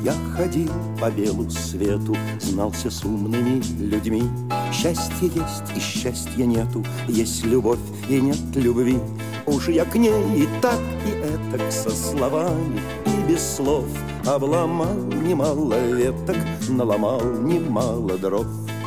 я ходил по белу свету, знался с умными людьми. Счастье есть и счастья нету, есть любовь и нет любви. Уж я к ней и так, и этак со словами и без слов обломал немало веток, наломал немало дров.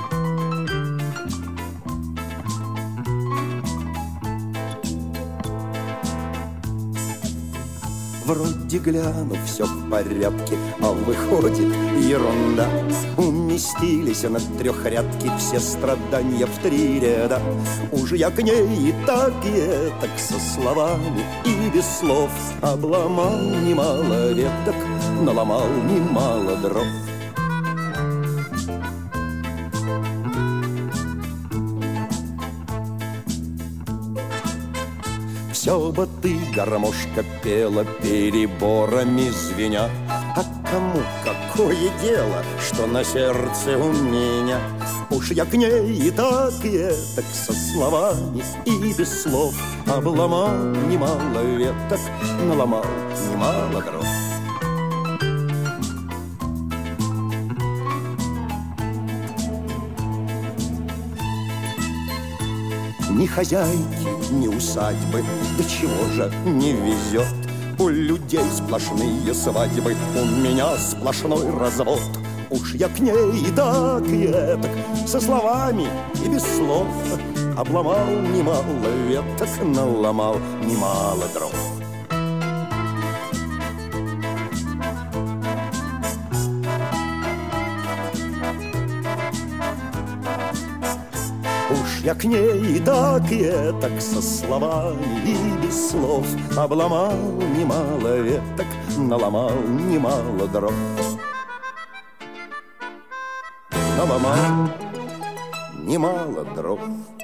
Вроде гляну, все в порядке, а выходит ерунда. Уместились на трехрядке все страдания в 3 ряда. Уж я к ней и так, и этак со словами и без слов обломал немало веток, наломал немало дров. Все бы ты, гармошка, пела переборами звеня, а кому какое дело, что на сердце у меня? Уж я к ней и так, и этак со словами и без слов обломал немало веток, наломал немало дров. Ни хозяйки, ни усадьбы, да чего же не везет? У людей сплошные свадьбы, у меня сплошной развод. Уж я к ней и так, и этак, со словами и без слов обломал немало веток, наломал немало дров. Уж я к ней и так, и этак, со словами и без слов обломал немало веток, наломал немало дров. Наломал немало дров.